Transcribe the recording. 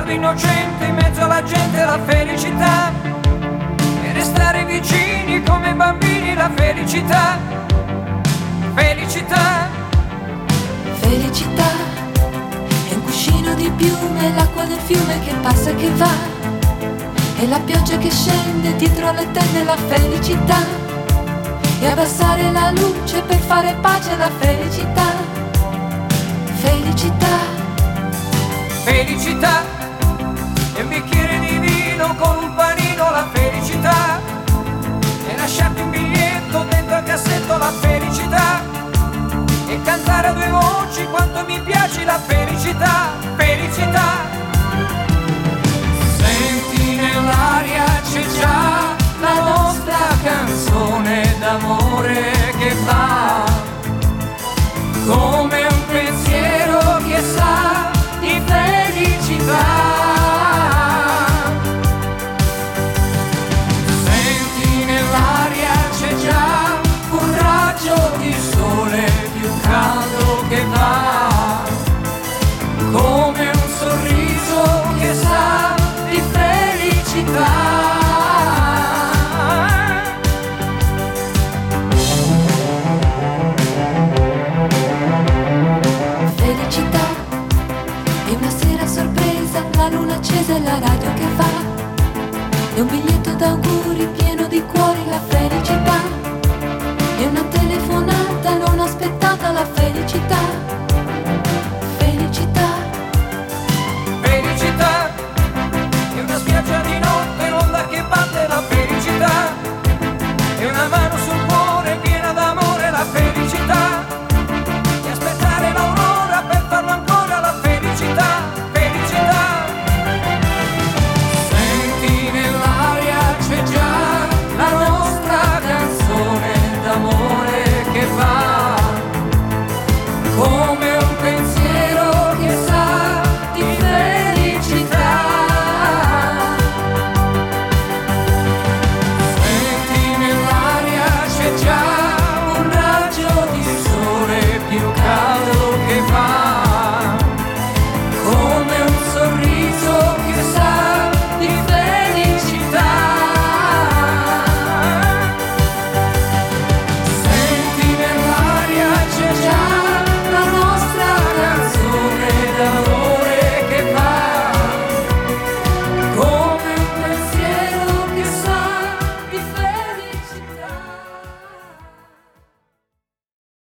ricordo innocente in mezzo alla gente la felicità, e restare vicini come bambini la felicità. Felicità. Felicità è un cuscino di piume, l'acqua del fiume che passa e che va, e la pioggia che scende dietro alle tende la felicità, e abbassare la luce per fare pace alla felicità. Felicità. Felicità è un bicchiere di vino con un panino la felicità, e lasciarti un biglietto dentro al cassetto la felicità, e cantare a due voci quanto mi piace la felicità. Felicità. Senti nell'aria c'è già la nostra canzone d'amore che va come un pensiero che sa di felicità. Senti nell'aria c'è già un raggio di sole più caldo che va come un sorriso che sa di felicità. Felicità è una sera sorpresa, la luna accesa e la radio